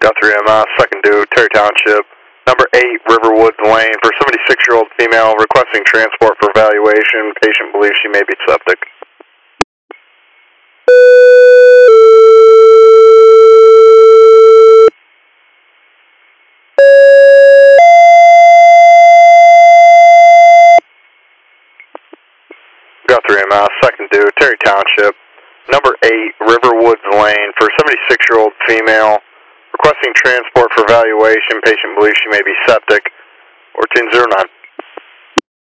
Got 3 second due, Terry Township. Number 8, Riverwoods Lane, for 76-year-old female requesting transport for evaluation. Patient believes she may be septic. Got 3 second due, Terry Township. Number 8, Riverwoods Lane, for 76-year-old female requesting transport for evaluation. Patient believes she may be septic. 1409.